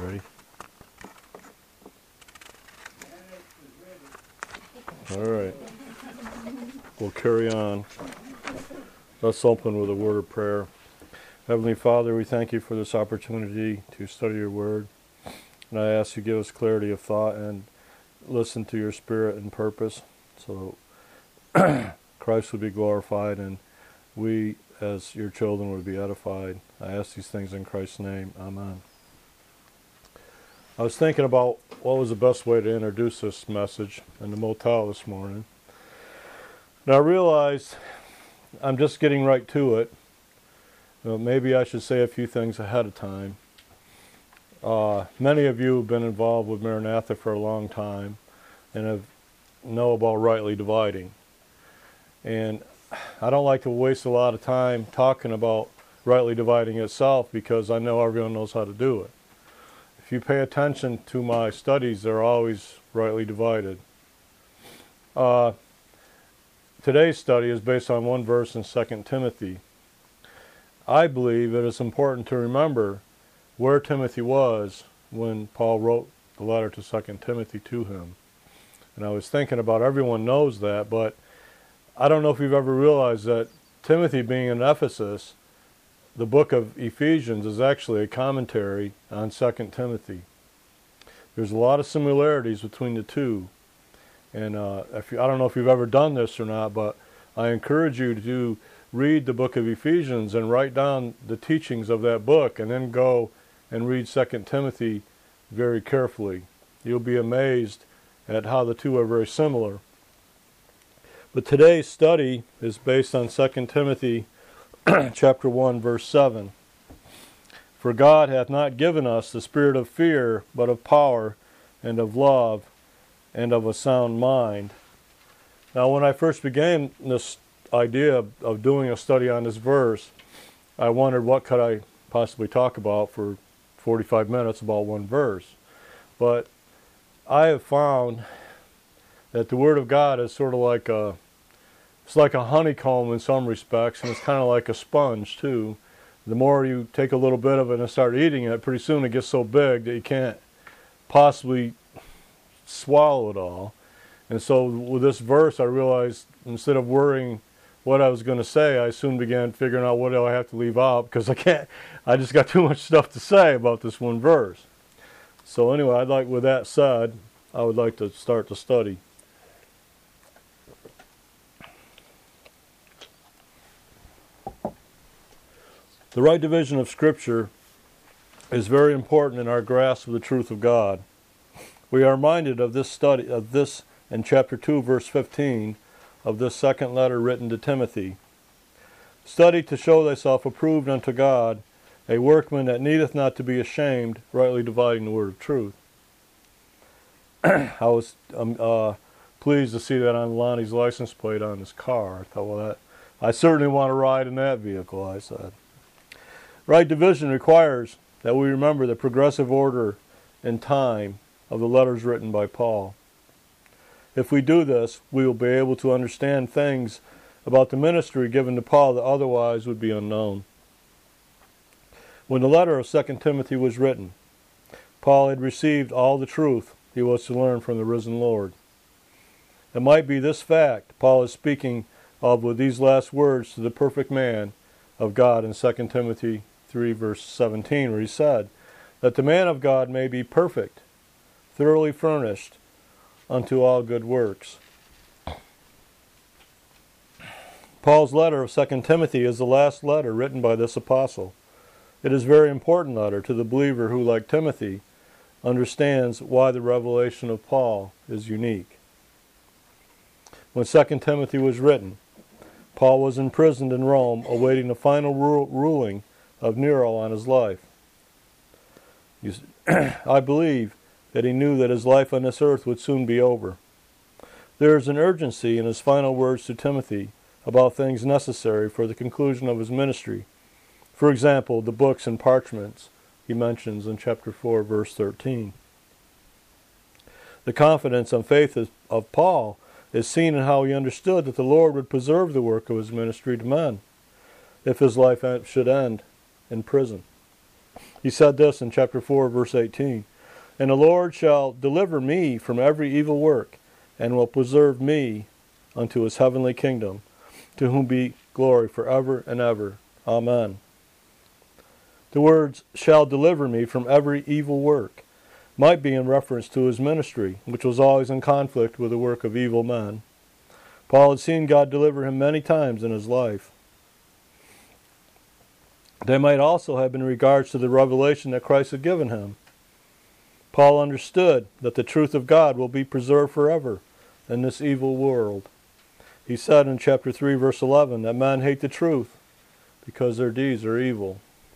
Ready? All right. We'll carry on. Let's open with a word of prayer. Heavenly Father, we thank you for this opportunity to study your word. And I ask you to give us clarity of thought and listen to your spirit and purpose so Christ would be glorified and we as your children would be edified. I ask these things in Christ's name. Amen. I was thinking about what was the best way to introduce this message in the motel this morning. And I realized I'm just getting right to it. Maybe I should say a few things ahead of time. Many of you have been involved with Maranatha for a long time and know about rightly dividing. And I don't like to waste a lot of time talking about rightly dividing itself because I know everyone knows how to do it. If you pay attention to my studies, they're always rightly divided. Today's study is based on one verse in 2 Timothy. I believe it is important to remember where Timothy was when Paul wrote the letter to 2 Timothy to him. And I was thinking about everyone knows that, but I don't know if you've ever realized that Timothy being in Ephesus, the book of Ephesians is actually a commentary on 2 Timothy. There's a lot of similarities between the two. And I don't know if you've ever done this or not, but I encourage you to read the book of Ephesians and write down the teachings of that book and then go and read 2 Timothy very carefully. You'll be amazed at how the two are very similar. But today's study is based on 2 Timothy chapter 1, verse 7. For God hath not given us the spirit of fear, but of power and of love and of a sound mind. Now, when I first began this idea of doing a study on this verse, I wondered what could I possibly talk about for 45 minutes about one verse. But I have found that the Word of God is sort of like it's like a honeycomb in some respects, and it's kind of like a sponge too. The more you take a little bit of it and start eating it, pretty soon it gets so big that you can't possibly swallow it all. And so with this verse, I realized instead of worrying what I was going to say, I soon began figuring out what do I have to leave out because I just got too much stuff to say about this one verse. So anyway, with that said, I would like to start the study. The right division of Scripture is very important in our grasp of the truth of God. We are reminded of this in chapter 2, verse 15, of this second letter written to Timothy. Study to show thyself approved unto God, a workman that needeth not to be ashamed, rightly dividing the word of truth. I was pleased to see that on Lonnie's license plate on his car. I thought, well, I certainly want to ride in that vehicle, I said. Right division requires that we remember the progressive order and time of the letters written by Paul. If we do this, we will be able to understand things about the ministry given to Paul that otherwise would be unknown. When the letter of 2 Timothy was written, Paul had received all the truth he was to learn from the risen Lord. It might be this fact Paul is speaking of with these last words to the perfect man of God in 2 Timothy 3, verse 17, where he said, that the man of God may be perfect, thoroughly furnished unto all good works. Paul's letter of 2 Timothy is the last letter written by this apostle. It is a very important letter to the believer who, like Timothy, understands why the revelation of Paul is unique. When 2 Timothy was written, Paul was imprisoned in Rome awaiting the final ruling of Nero on his life. I believe that he knew that his life on this earth would soon be over. There is an urgency in his final words to Timothy about things necessary for the conclusion of his ministry. For example, the books and parchments he mentions in chapter 4, verse 13. The confidence and faith of Paul is seen in how he understood that the Lord would preserve the work of his ministry to men if his life should end in prison. He said this in chapter 4, verse 18. And the Lord shall deliver me from every evil work, and will preserve me unto his heavenly kingdom, to whom be glory forever and ever. Amen. The words, shall deliver me from every evil work, might be in reference to his ministry, which was always in conflict with the work of evil men. Paul had seen God deliver him many times in his life. They might also have been in regards to the revelation that Christ had given him. Paul understood that the truth of God will be preserved forever in this evil world. He said in chapter 3, verse 11, that men hate the truth because their deeds are evil.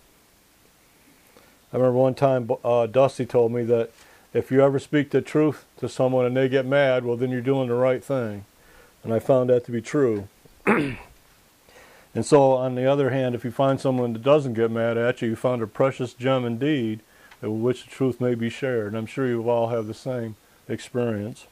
I remember one time Dusty told me that if you ever speak the truth to someone and they get mad, well, then you're doing the right thing. And I found that to be true. And so, on the other hand, if you find someone that doesn't get mad at you, you found a precious gem indeed, with which the truth may be shared. And I'm sure you all have the same experience.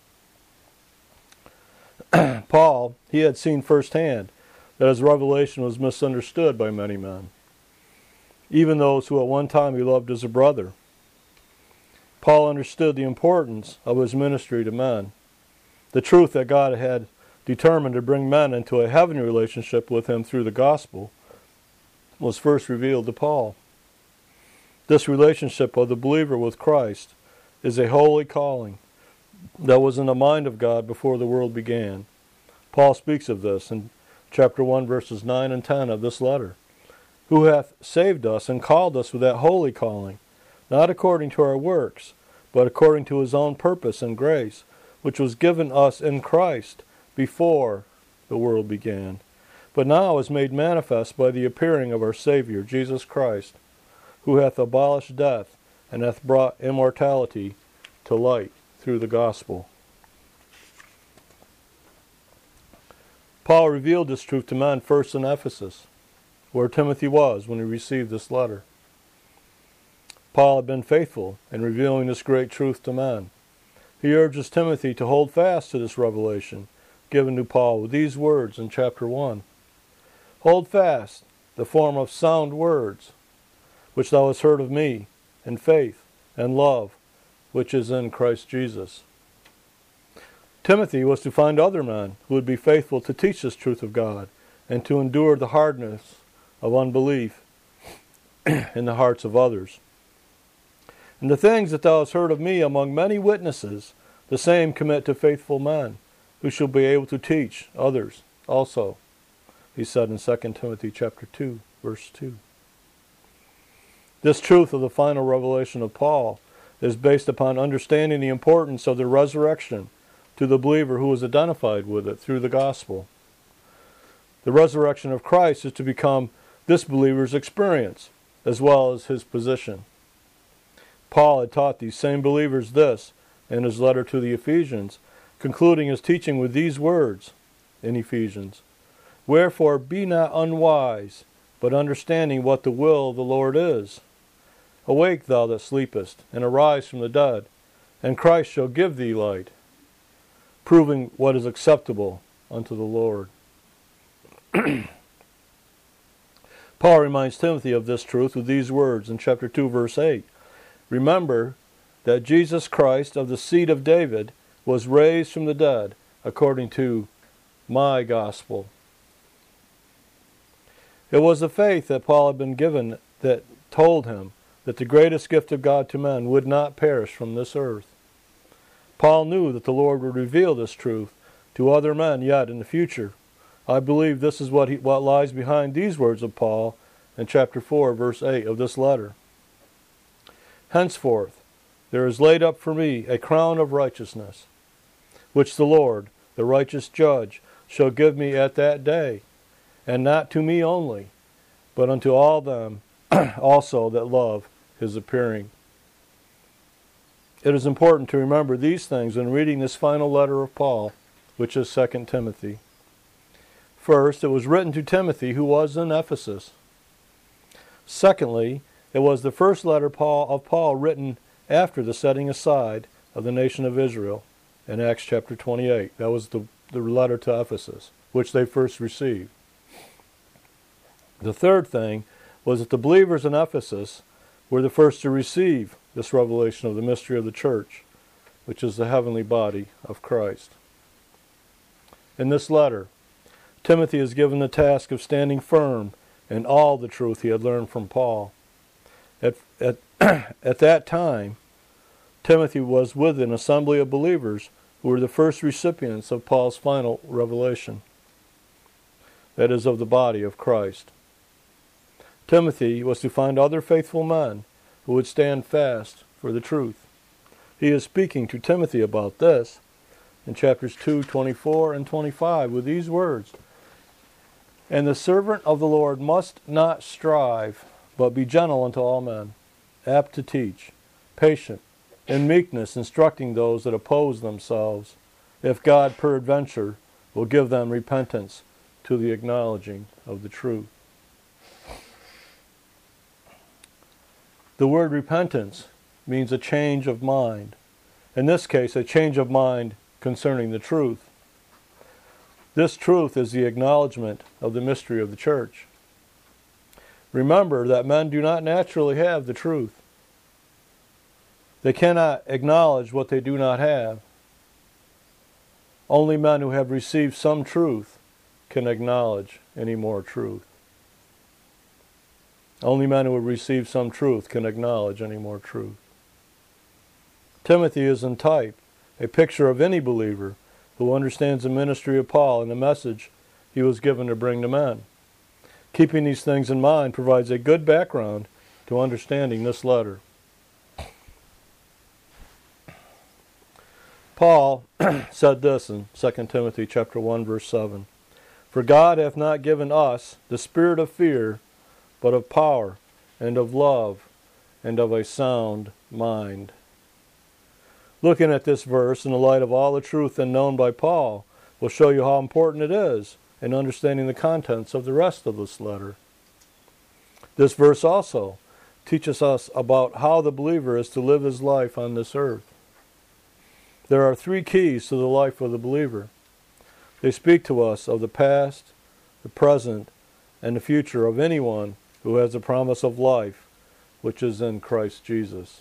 Paul, he had seen firsthand that his revelation was misunderstood by many men, even those who at one time he loved as a brother. Paul understood the importance of his ministry to men, the truth that God had determined to bring men into a heavenly relationship with him through the gospel was first revealed to Paul. This relationship of the believer with Christ is a holy calling that was in the mind of God before the world began. Paul speaks of this in chapter 1, verses 9 and 10 of this letter. Who hath saved us and called us with that holy calling, not according to our works, but according to his own purpose and grace, which was given us in Christ before the world began, but now is made manifest by the appearing of our Savior, Jesus Christ, who hath abolished death, and hath brought immortality to light through the gospel. Paul revealed this truth to men first in Ephesus, where Timothy was when he received this letter. Paul had been faithful in revealing this great truth to men. He urges Timothy to hold fast to this revelation given to Paul with these words in chapter 1. Hold fast the form of sound words, which thou hast heard of me, in faith and love, which is in Christ Jesus. Timothy was to find other men who would be faithful to teach this truth of God and to endure the hardness of unbelief in the hearts of others. And the things that thou hast heard of me among many witnesses, the same commit to faithful men, who shall be able to teach others also, he said in 2 Timothy chapter 2, verse 2. This truth of the final revelation of Paul is based upon understanding the importance of the resurrection to the believer who is identified with it through the gospel. The resurrection of Christ is to become this believer's experience as well as his position. Paul had taught these same believers this in his letter to the Ephesians, concluding his teaching with these words in Ephesians. Wherefore be not unwise, but understanding what the will of the Lord is. Awake thou that sleepest, and arise from the dead, and Christ shall give thee light, proving what is acceptable unto the Lord. Paul reminds Timothy of this truth with these words in chapter 2, verse 8. Remember that Jesus Christ of the seed of David was raised from the dead according to my gospel. It was the faith that Paul had been given that told him that the greatest gift of God to men would not perish from this earth. Paul knew that the Lord would reveal this truth to other men yet in the future. I believe this is what lies behind these words of Paul in chapter 4, verse 8 of this letter. Henceforth there is laid up for me a crown of righteousness, which the Lord, the righteous judge, shall give me at that day, and not to me only, but unto all them also that love his appearing. It is important to remember these things when reading this final letter of Paul, which is 2 Timothy. First, it was written to Timothy, who was in Ephesus. Secondly, it was the first letter of Paul written after the setting aside of the nation of Israel in Acts chapter 28. That was the letter to Ephesus, which they first received. The third thing was that the believers in Ephesus were the first to receive this revelation of the mystery of the church, which is the heavenly body of Christ. In this letter, Timothy is given the task of standing firm in all the truth he had learned from Paul. At that time, Timothy was with an assembly of believers who were the first recipients of Paul's final revelation, that is, of the body of Christ. Timothy was to find other faithful men who would stand fast for the truth. He is speaking to Timothy about this in chapters 2, 24, and 25 with these words, "And the servant of the Lord must not strive, but be gentle unto all men, apt to teach, patient, in meekness instructing those that oppose themselves, if God peradventure will give them repentance to the acknowledging of the truth." The word repentance means a change of mind. In this case, a change of mind concerning the truth. This truth is the acknowledgement of the mystery of the church. Remember that men do not naturally have the truth. They cannot acknowledge what they do not have. Only men who have received some truth can acknowledge any more truth. Only men who have received some truth can acknowledge any more truth. Timothy is in type, a picture of any believer who understands the ministry of Paul and the message he was given to bring to men. Keeping these things in mind provides a good background to understanding this letter. Paul said this in 2 Timothy chapter 1, verse 7. "For God hath not given us the spirit of fear, but of power, and of love, and of a sound mind." Looking at this verse in the light of all the truth then known by Paul will show you how important it is in understanding the contents of the rest of this letter. This verse also teaches us about how the believer is to live his life on this earth. There are three keys to the life of the believer. They speak to us of the past, the present, and the future of anyone who has the promise of life, which is in Christ Jesus.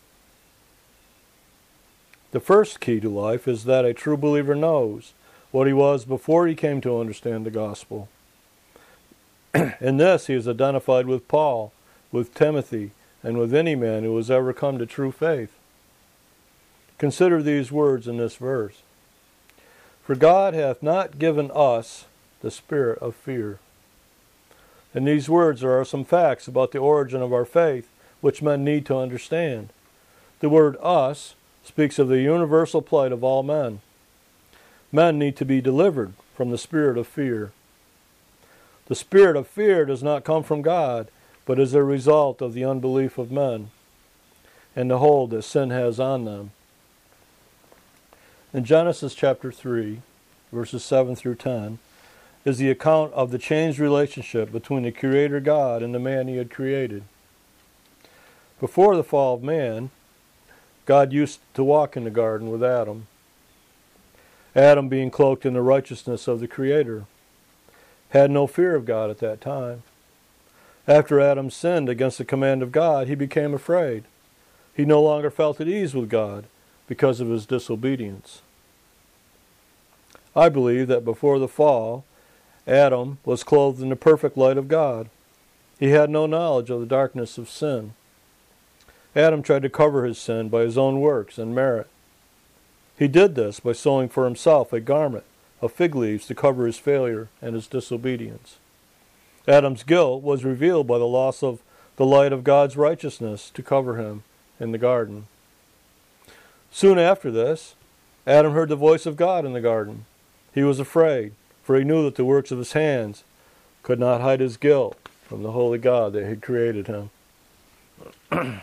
The first key to life is that a true believer knows what he was before he came to understand the gospel. In this, he is identified with Paul, with Timothy, and with any man who has ever come to true faith. Consider these words in this verse. "For God hath not given us the spirit of fear." In these words there are some facts about the origin of our faith which men need to understand. The word "us" speaks of the universal plight of all men. Men need to be delivered from the spirit of fear. The spirit of fear does not come from God, but is a result of the unbelief of men and the hold that sin has on them. In Genesis chapter 3, verses 7 through 10, is the account of the changed relationship between the Creator God and the man He had created. Before the fall of man, God used to walk in the garden with Adam. Adam, being cloaked in the righteousness of the Creator, had no fear of God at that time. After Adam sinned against the command of God, he became afraid. He no longer felt at ease with God because of his disobedience. I believe that before the fall, Adam was clothed in the perfect light of God. He had no knowledge of the darkness of sin. Adam tried to cover his sin by his own works and merit. He did this by sewing for himself a garment of fig leaves to cover his failure and his disobedience. Adam's guilt was revealed by the loss of the light of God's righteousness to cover him in the garden. Soon after this, Adam heard the voice of God in the garden. He was afraid, for he knew that the works of his hands could not hide his guilt from the holy God that had created him. And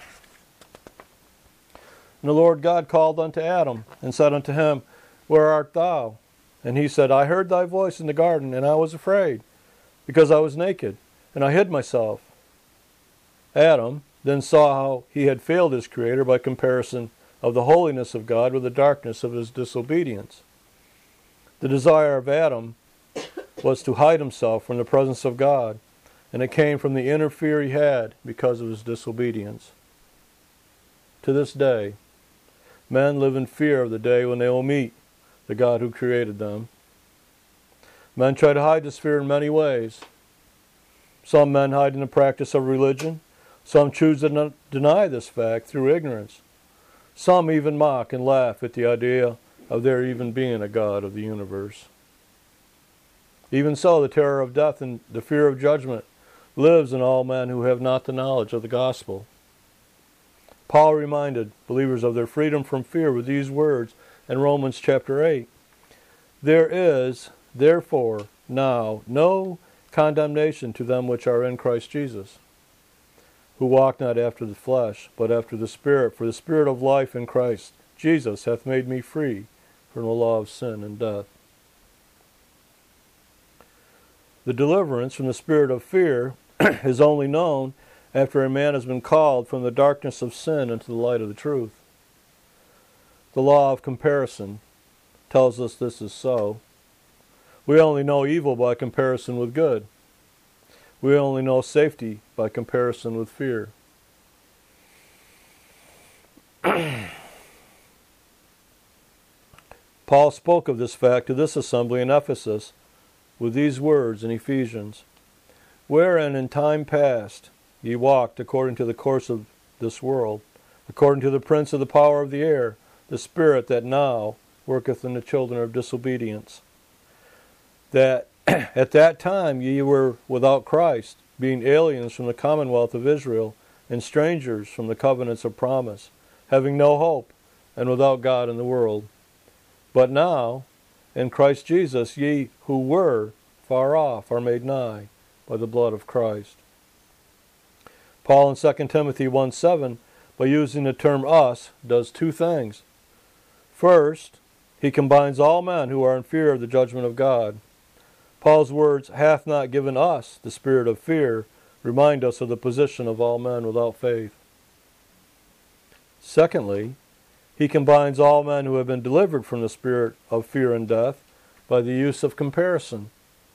the Lord God called unto Adam, and said unto him, Where art thou? And he said, I heard thy voice in the garden, and I was afraid, because I was naked, and I hid myself. Adam then saw how he had failed his Creator by comparison of the holiness of God with the darkness of his disobedience. The desire of Adam was to hide himself from the presence of God, and it came from the inner fear he had because of his disobedience. to this day, men live in fear of the day when they will meet the God who created them. Men try to hide this fear in many ways. Some men hide in the practice of religion. Some choose to deny this fact through ignorance. Some even mock and laugh at the idea of there even being a God of the universe. Even so, the terror of death and the fear of judgment lives in all men who have not the knowledge of the gospel. Paul reminded believers of their freedom from fear with these words in Romans chapter 8. There is, therefore, now no condemnation to them which are in Christ Jesus, who walk not after the flesh, but after the Spirit. For the Spirit of life in Christ Jesus hath made me free from the law of sin and death. The deliverance from the spirit of fear is only known after a man has been called from the darkness of sin into the light of the truth. The law of comparison tells us this is so. We only know evil by comparison with good. We only know safety by comparison with fear. Paul spoke of this fact to this assembly in Ephesus with these words in Ephesians, wherein in time past ye walked according to the course of this world, according to the prince of the power of the air, the spirit that now worketh in the children of disobedience. That at that time ye were without Christ, being aliens from the commonwealth of Israel, and strangers from the covenants of promise, having no hope, and without God in the world. But now, in Christ Jesus, ye who were far off are made nigh by the blood of Christ. Paul in 2 Timothy 1:7, by using the term us, does two things. First, he combines all men who are in fear of the judgment of God. Paul's words, hath not given us the spirit of fear, remind us of the position of all men without faith. Secondly, he combines all men who have been delivered from the spirit of fear and death by the use of comparison.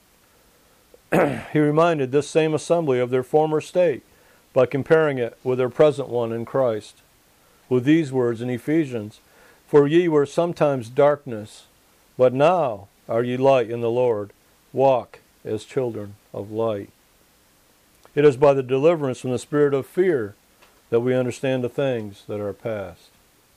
He reminded this same assembly of their former state by comparing it with their present one in Christ, with these words in Ephesians, for ye were sometimes darkness, but now are ye light in the Lord. Walk as children of light. It is by the deliverance from the spirit of fear that we understand the things that are past.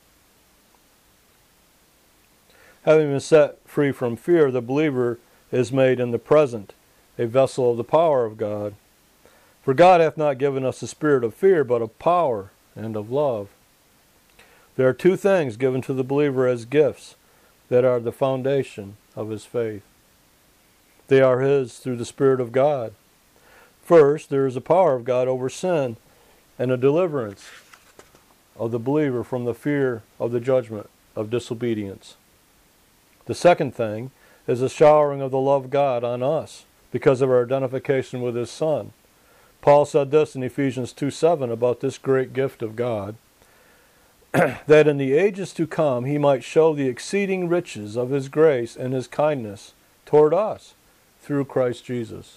Having been set free from fear, the believer is made in the present a vessel of the power of God. For God hath not given us the spirit of fear, but of power and of love. There are two things given to the believer as gifts that are the foundation of his faith. They are his through the Spirit of God. First, there is the power of God over sin and a deliverance of the believer from the fear of the judgment of disobedience. The second thing is the showering of the love of God on us because of our identification with His Son. Paul said this in Ephesians 2:7 about this great gift of God, that in the ages to come He might show the exceeding riches of His grace and His kindness toward us through Christ Jesus.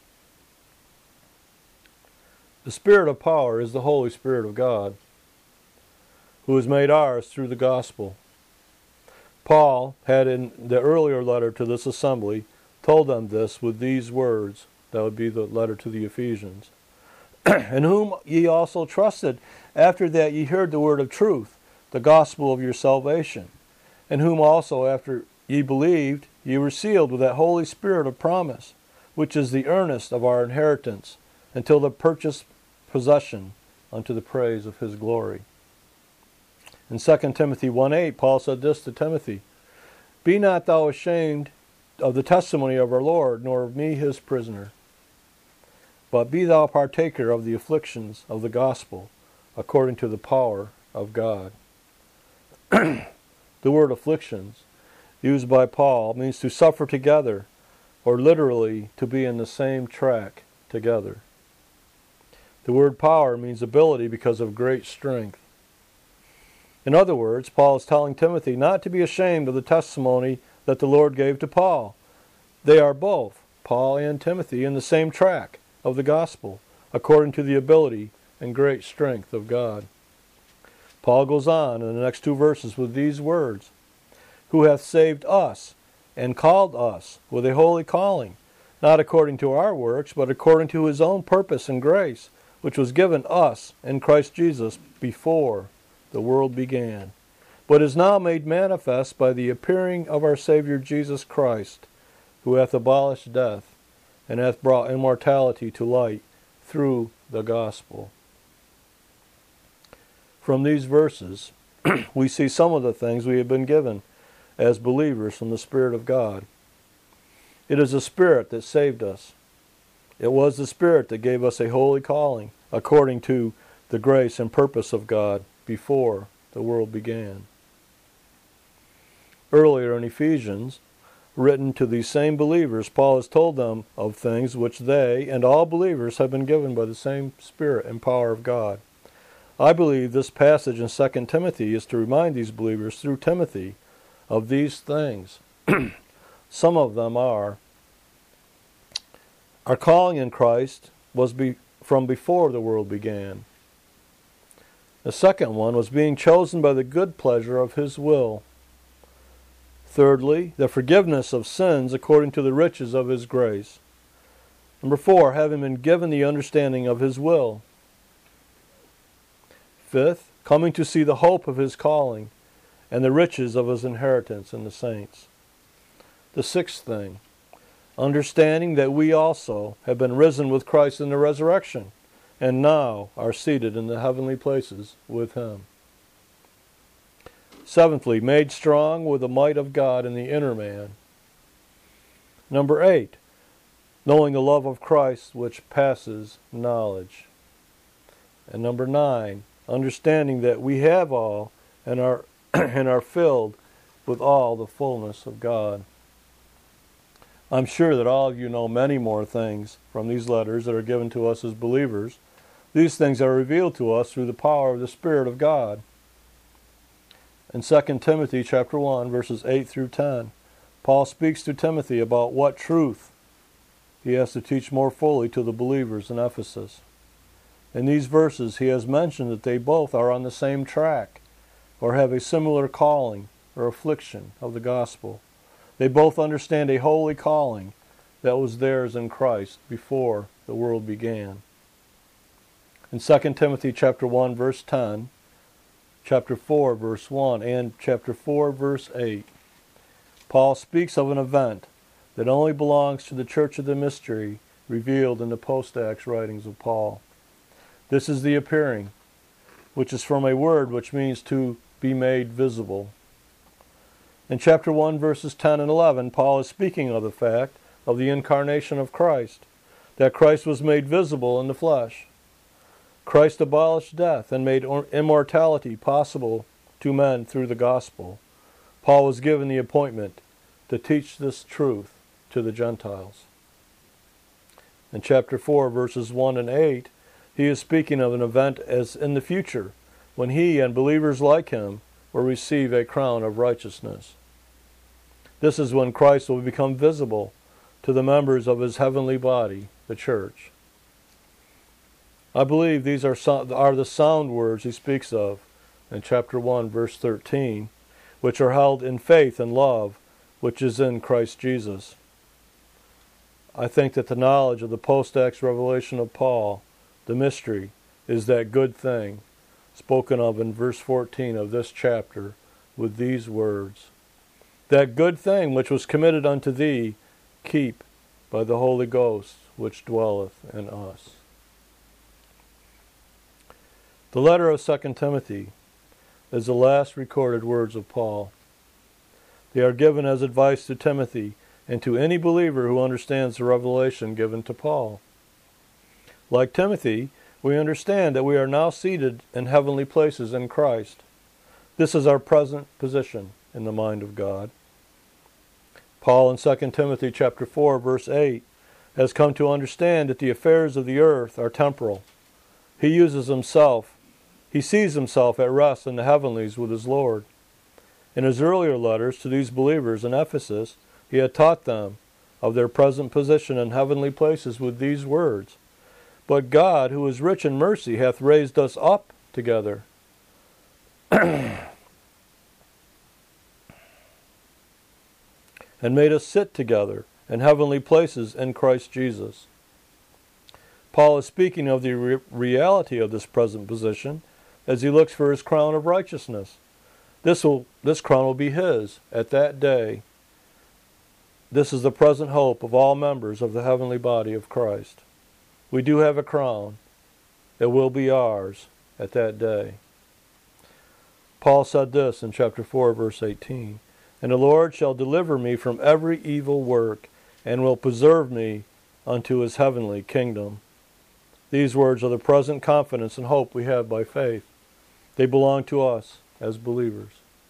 The Spirit of power is the Holy Spirit of God, who is made ours through the gospel. Paul had in the earlier letter to this assembly told them this with these words. That would be the letter to the Ephesians. In whom ye also trusted, after that ye heard the word of truth, the gospel of your salvation, in whom also after ye believed, ye were sealed with that Holy Spirit of promise, which is the earnest of our inheritance, until the purchased possession unto the praise of His glory. In 2 Timothy 1:8, Paul said this to Timothy, be not thou ashamed of the testimony of our Lord, nor of me His prisoner, but be thou partaker of the afflictions of the gospel, according to the power of God. The word afflictions, used by Paul, means to suffer together, or literally to be in the same track together. The word power means ability because of great strength. In other words, Paul is telling Timothy not to be ashamed of the testimony that the Lord gave to Paul. They are both, Paul and Timothy, in the same track of the gospel, according to the ability and great strength of God. Paul goes on in the next 2 verses with these words, who hath saved us and called us with a holy calling, not according to our works, but according to his own purpose and grace, which was given us in Christ Jesus before the world began, but is now made manifest by the appearing of our Savior Jesus Christ, who hath abolished death, and hath brought immortality to light through the gospel. From these verses, we see some of the things we have been given as believers from the Spirit of God. It is the Spirit that saved us. It was the Spirit that gave us a holy calling, according to the grace and purpose of God before the world began. Earlier in Ephesians, written to these same believers, Paul has told them of things which they and all believers have been given by the same Spirit and power of God. I believe this passage in 2 Timothy is to remind these believers through Timothy of these things. Some of them are, our calling in Christ was from before the world began. The second one was being chosen by the good pleasure of his will. Thirdly, the forgiveness of sins according to the riches of his grace. Number 4, having been given the understanding of his will. Fifth, coming to see the hope of his calling and the riches of his inheritance in the saints. The sixth thing, understanding that we also have been risen with Christ in the resurrection, and now are seated in the heavenly places with him. Seventhly, made strong with the might of God in the inner man. Number 8, knowing the love of Christ which passes knowledge. And number 9, understanding that we have all and are and are filled with all the fullness of God. I'm sure that all of you know many more things from these letters that are given to us as believers. These things are revealed to us through the power of the Spirit of God. In 2 Timothy chapter 1, verses 8 through 10, Paul speaks to Timothy about what truth he has to teach more fully to the believers in Ephesus. In these verses, he has mentioned that they both are on the same track, or have a similar calling or affliction of the gospel. They both understand a holy calling that was theirs in Christ before the world began. In 2 Timothy chapter 1, verse 10, chapter 4, verse 1, and chapter 4, verse 8, Paul speaks of an event that only belongs to the church of the mystery revealed in the post-Acts writings of Paul. This is the appearing, which is from a word which means to be made visible. In chapter 1, verses 10 and 11, Paul is speaking of the fact of the incarnation of Christ, that Christ was made visible in the flesh. Christ abolished death and made immortality possible to men through the gospel. Paul was given the appointment to teach this truth to the Gentiles. In chapter 4, verses 1 and 8, he is speaking of an event as in the future, when he and believers like him will receive a crown of righteousness. This is when Christ will become visible to the members of his heavenly body, the church. I believe these are the sound words he speaks of in chapter 1, verse 13, which are held in faith and love, which is in Christ Jesus. I think that the knowledge of the post-Acts revelation of Paul, the mystery, is that good thing spoken of in verse 14 of this chapter with these words, that good thing which was committed unto thee, keep by the Holy Ghost which dwelleth in us. The letter of 2 Timothy is the last recorded words of Paul. They are given as advice to Timothy and to any believer who understands the revelation given to Paul. Like Timothy, we understand that we are now seated in heavenly places in Christ. This is our present position in the mind of God. Paul in 2 Timothy chapter 4, verse 8, has come to understand that the affairs of the earth are temporal. He sees himself at rest in the heavenlies with his Lord. In his earlier letters to these believers in Ephesus, he had taught them of their present position in heavenly places with these words, but God, who is rich in mercy, hath raised us up together and made us sit together in heavenly places in Christ Jesus. Paul is speaking of the reality of this present position as he looks for his crown of righteousness. This crown will be his at that day. This is the present hope of all members of the heavenly body of Christ. We do have a crown. It will be ours at that day. Paul said this in chapter 4, verse 18, "And the Lord shall deliver me from every evil work, and will preserve me unto his heavenly kingdom." These words are the present confidence and hope we have by faith. They belong to us as believers.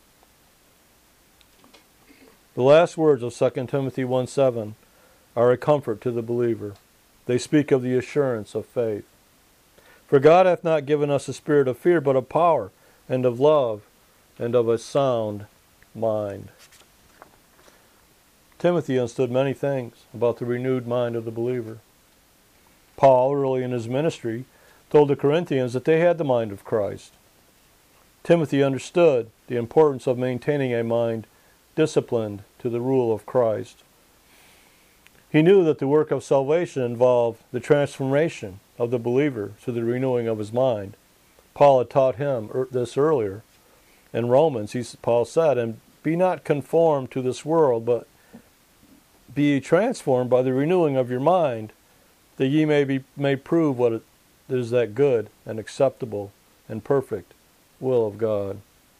The last words of 2 Timothy 1:7 are a comfort to the believer. They speak of the assurance of faith. "For God hath not given us a spirit of fear, but of power, and of love, and of a sound mind." Timothy understood many things about the renewed mind of the believer. Paul, early in his ministry, told the Corinthians that they had the mind of Christ. Timothy understood the importance of maintaining a mind disciplined to the rule of Christ. He knew that the work of salvation involved the transformation of the believer to the renewing of his mind. Paul had taught him this earlier. In Romans, Paul said, "And be not conformed to this world, but be ye transformed by the renewing of your mind, that ye may prove what it is, that good and acceptable and perfect will of God."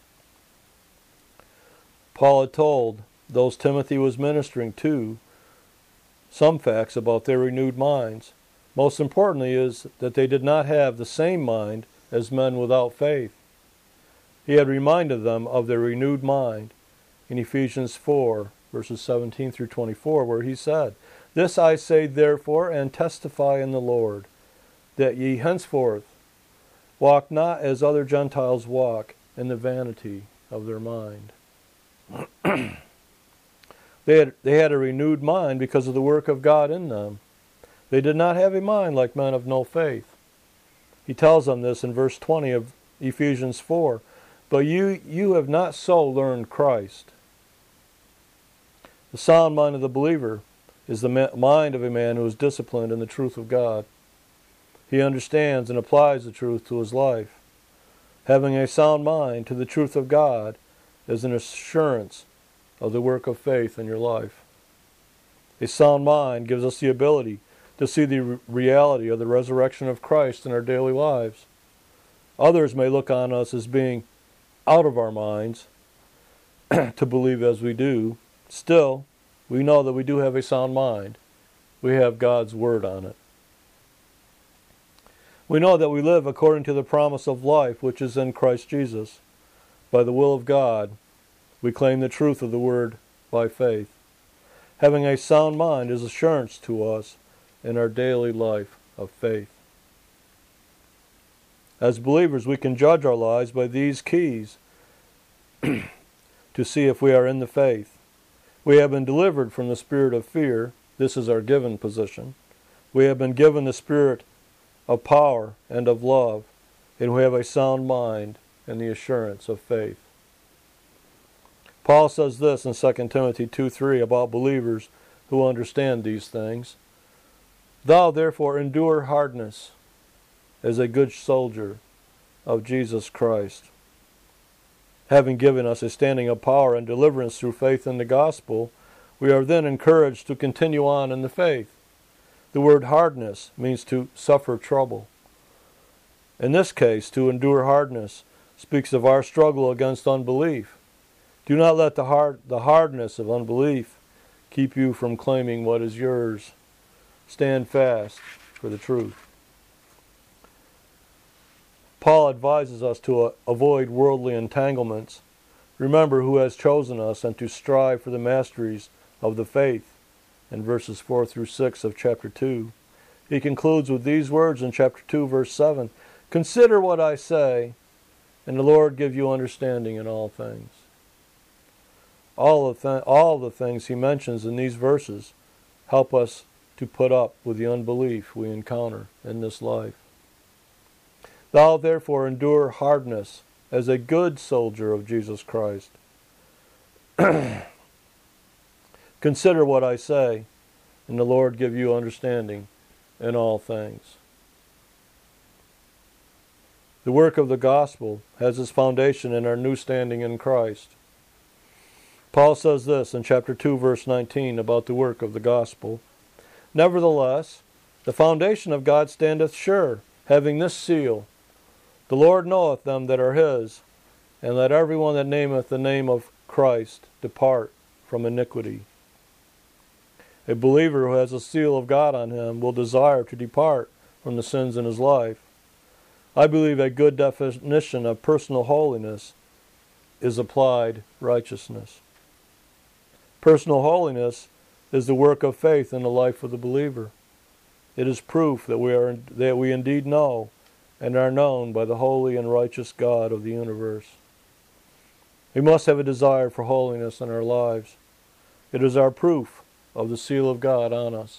Paul had told those Timothy was ministering to some facts about their renewed minds. Most importantly is that they did not have the same mind as men without faith. He had reminded them of their renewed mind in Ephesians 4, verses 17 through 24, where he said, "This I say therefore, and testify in the Lord, that ye henceforth walk not as other Gentiles walk, in the vanity of their mind." They had a renewed mind because of the work of God in them. They did not have a mind like men of no faith. He tells them this in verse 20 of Ephesians 4. "But you have not so learned Christ." The sound mind of the believer is the mind of a man who is disciplined in the truth of God. He understands and applies the truth to his life. Having a sound mind to the truth of God is an assurance of the work of faith in your life. A sound mind gives us the ability to see the reality of the resurrection of Christ in our daily lives. Others may look on us as being out of our minds to believe as we do. Still, we know that we do have a sound mind. We have God's word on it. We know that we live according to the promise of life which is in Christ Jesus. By the will of God, we claim the truth of the word by faith. Having a sound mind is assurance to us in our daily life of faith. As believers, we can judge our lives by these keys to see if we are in the faith. We have been delivered from the spirit of fear. This is our given position. We have been given the spirit of power and of love, and we have a sound mind and the assurance of faith. Paul says this in 2 Timothy 2:3 about believers who understand these things. "Thou therefore endure hardness as a good soldier of Jesus Christ." Having given us a standing of power and deliverance through faith in the gospel, we are then encouraged to continue on in the faith. The word hardness means to suffer trouble. In this case, to endure hardness speaks of our struggle against unbelief. Do not let the hardness of unbelief keep you from claiming what is yours. Stand fast for the truth. Paul advises us to avoid worldly entanglements, remember who has chosen us, and to strive for the masteries of the faith in verses 4 through 6 of chapter 2. He concludes with these words in chapter 2, verse 7, "Consider what I say, and the Lord give you understanding in all things." All the things he mentions in these verses help us to put up with the unbelief we encounter in this life. "Thou therefore endure hardness as a good soldier of Jesus Christ. Consider what I say, and the Lord give you understanding in all things. The work of the gospel has its foundation in our new standing in Christ. Paul says this in chapter 2, verse 19 about the work of the gospel. Nevertheless, the foundation of God standeth sure, having this seal, the Lord knoweth them that are his, and let every one that nameth the name of Christ depart from iniquity. A believer who has a seal of God on him will desire to depart from the sins in his life. I believe a good definition of personal holiness is applied righteousness. Personal holiness is the work of faith in the life of the believer. It is proof that we indeed know and are known by the holy and righteous God of the universe. We must have a desire for holiness in our lives. It is our proof of the seal of God on us.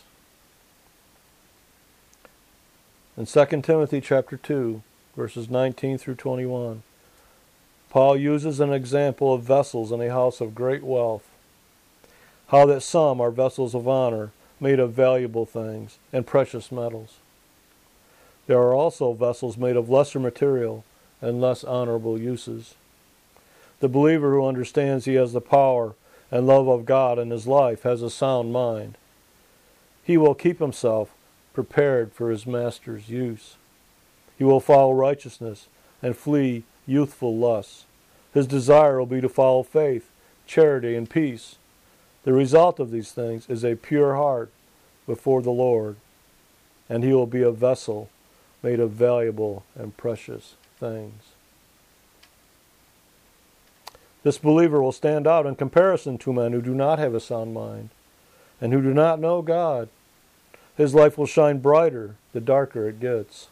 In 2 Timothy chapter 2, verses 19 through 21, Paul uses an example of vessels in a house of great wealth. How that some are vessels of honor, made of valuable things and precious metals. There are also vessels made of lesser material and less honorable uses. The believer who understands he has the power and love of God in his life has a sound mind. He will keep himself prepared for his master's use. He will follow righteousness and flee youthful lusts. His desire will be to follow faith, charity, and peace. The result of these things is a pure heart before the Lord, and he will be a vessel made of valuable and precious things. This believer will stand out in comparison to men who do not have a sound mind and who do not know God. His life will shine brighter the darker it gets.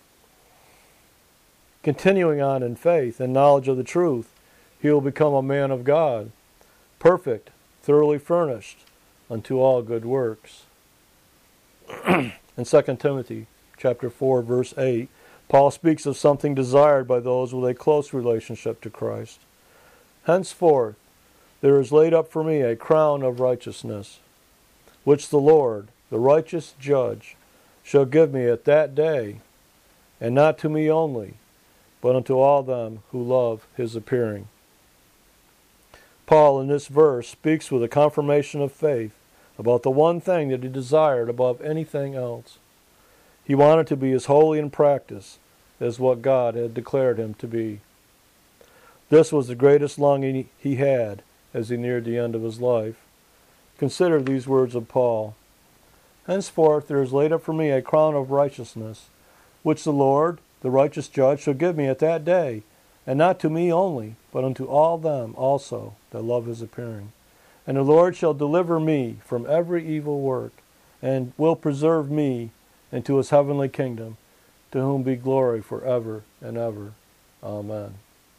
Continuing on in faith and knowledge of the truth, he will become a man of God, perfect, thoroughly furnished unto all good works. In 2 Timothy chapter 4, verse 8, Paul speaks of something desired by those with a close relationship to Christ. Henceforth there is laid up for me a crown of righteousness, which the Lord, the righteous judge, shall give me at that day, and not to me only, but unto all them who love his appearing. Paul in this verse speaks with a confirmation of faith about the one thing that he desired above anything else. He wanted to be as holy in practice as what God had declared him to be. This was the greatest longing he had as he neared the end of his life. Consider these words of Paul. Henceforth there is laid up for me a crown of righteousness, which the Lord, the righteous judge, shall give me at that day, and not to me only, but unto all them also that love his appearing. And the Lord shall deliver me from every evil work, and will preserve me into his heavenly kingdom, to whom be glory forever and ever. Amen.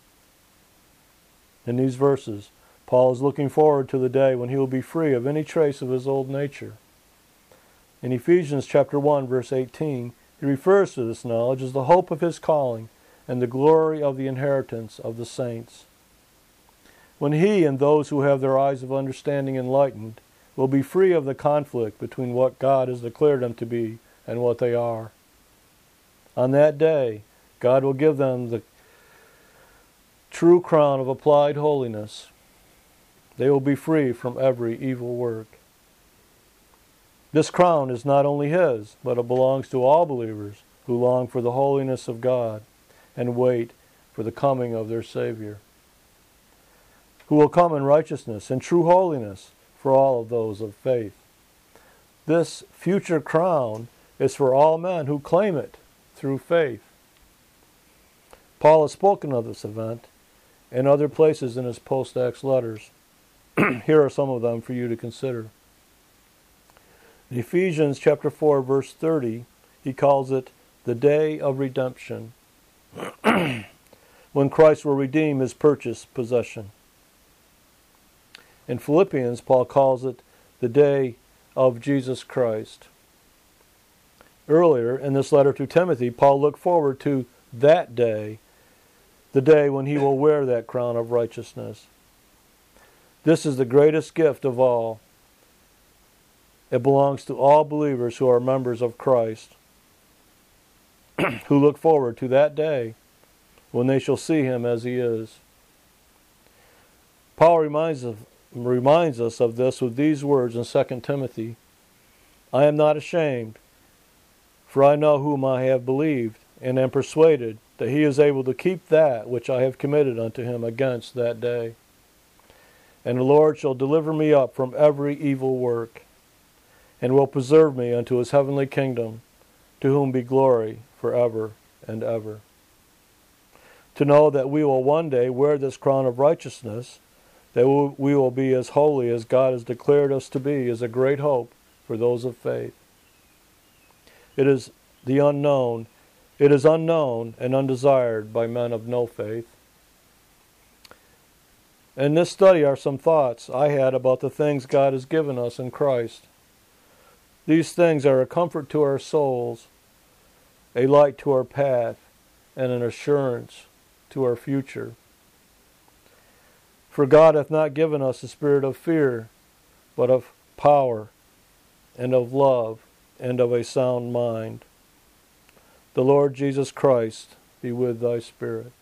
In these verses, Paul is looking forward to the day when he will be free of any trace of his old nature. In Ephesians chapter 1, verse 18, he refers to this knowledge as the hope of his calling and the glory of the inheritance of the saints. When he and those who have their eyes of understanding enlightened will be free of the conflict between what God has declared them to be and what they are. On that day, God will give them the true crown of applied holiness. They will be free from every evil work. This crown is not only his, but it belongs to all believers who long for the holiness of God and wait for the coming of their Savior, who will come in righteousness and true holiness for all of those of faith. This future crown is for all men who claim it through faith. Paul has spoken of this event in other places in his post-Acts letters. Here are some of them for you to consider. In Ephesians chapter 4, verse 30, he calls it the day of redemption, when Christ will redeem his purchased possession. In Philippians, Paul calls it the day of Jesus Christ. Earlier in this letter to Timothy, Paul looked forward to that day the day when he will wear that crown of righteousness. This is the greatest gift of all. It belongs to all believers who are members of Christ, who look forward to that day when they shall see him as he is. Paul reminds us of this with these words in 2 Timothy. I am not ashamed, for I know whom I have believed, and am persuaded that he is able to keep that which I have committed unto him against that day. And the Lord shall deliver me up from every evil work, and will preserve me unto his heavenly kingdom, to whom be glory forever and ever. To know that we will one day wear this crown of righteousness, that we will be as holy as God has declared us to be, is a great hope for those of faith. It is unknown and undesired by men of no faith. In this study are some thoughts I had about the things God has given us in Christ. These things are a comfort to our souls, a light to our path, and an assurance to our future. For God hath not given us a spirit of fear, but of power, and of love, and of a sound mind. The Lord Jesus Christ be with thy spirit.